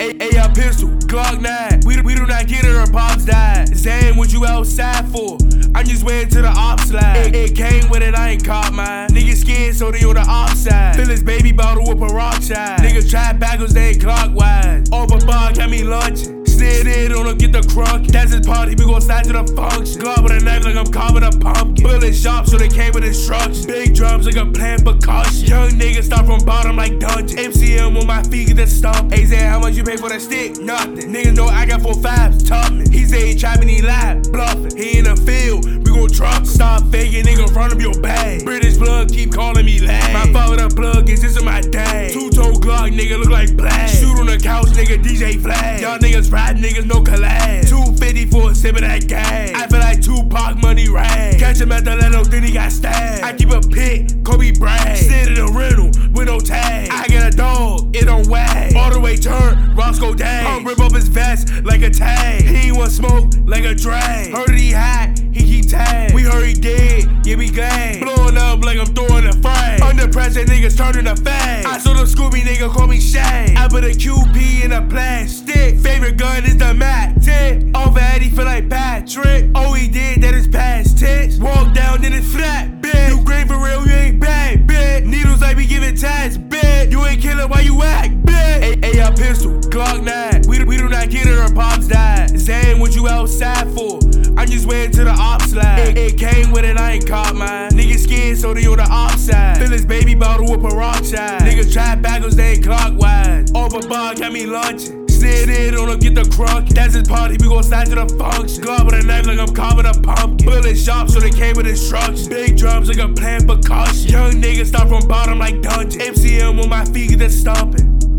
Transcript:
AR pistol, Glock 9. We do not get it, our pops died. Zane, what you outside for? I'm just waiting till the ops slide. It came with it, I ain't caught mine. Niggas scared, so they on the ops side. Fill his baby bottle with peroxide. Niggas try backwards, they ain't clockwise. Over bar, got me lunching. Snid in on them, get the crunk. That's his party, we gon' slide to the function. Glove with a knife like I'm carving a pumpkin. Bullet sharp, so they came with instructions. Big drums like a playing percussion. Young niggas start from bottom like dungeon. MCM on my feet, get the stomp. Hey, Zay, how much you pay for that stick? Nothing. Niggas know I got 4 5s, Tubman. He say he trapping, he live, bluffing. He in the field, we gon' drop. Stop faking, nigga, in front of your bag. British plug, keep calling me lad. My father the plug is this is my dad. Two-toe Glock, nigga, look like black. Shoot on the couch, nigga, DJ Flag. Y'all niggas ride, niggas no collab. 250 for a sip of that gas. I feel like Tupac money rag. Catch him at the Leno, then he got stabbed. I keep a pit, Kobe Bryant. Sit in a rental with no tag. I got a dog, it don't wag. All the way turn, Roscoe Dag. I'll rip up his vest like a tag. He ain't want smoke like a drag. Heard he hot, he keep tag. We heard he dead, yeah we glad. Blowing up like I'm throwing a frag. Under pressure, niggas turning to fag. I saw the Scooby nigga call me Shag. I put a QP in a plastic. Favorite gun is the Mac 10. Over Eddie feel like Patrick. All he did, that is past tense. Walk down, then it's flat, bitch. You green for real, you ain't bad, bitch. Needles like we giving tats, bitch. You ain't killin' why you act, bitch. AR pistol, Glock 9. We do not get it, our pops died. Zane, what you outside for? I'm just waiting till the ops slide. It came with it, I ain't caught mine. Niggas scared, so they on the ops side. Fill his baby bottle with peroxide. Niggas try backwards, they ain't clockwise. Over bar, got me lunching. Snid in on them, get the crunk. That's his party, we gon' slide to the function. Glove with a knife like I'm carving a pumpkin. Bullet sharp, so they came with instructions. Big drums like a playing percussion. Young niggas start from bottom like dungeon. MCM on my feet, get the stomping.